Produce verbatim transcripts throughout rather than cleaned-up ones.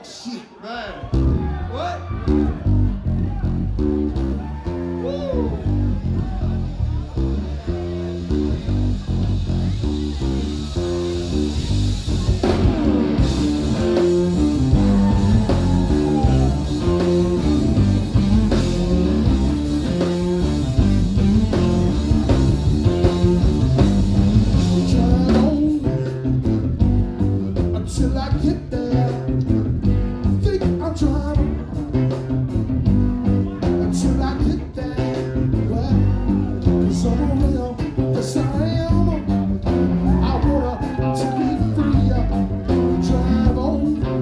shit. Man. What? Till I get there, think I'm trying. Until I get there, well, 'cause I'm a real, 'cause I am. I wanna to be free, drive on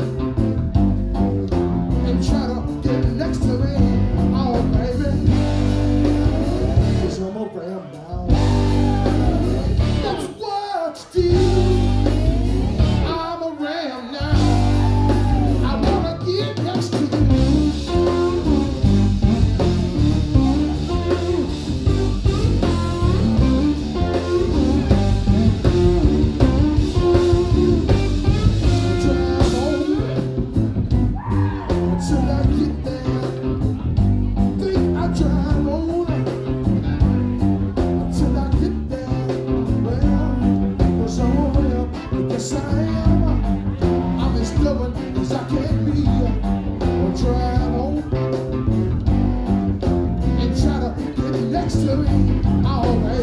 and try to get next to me, oh baby, 'cause I'm a ram now. That's what you do. Next to me, oh,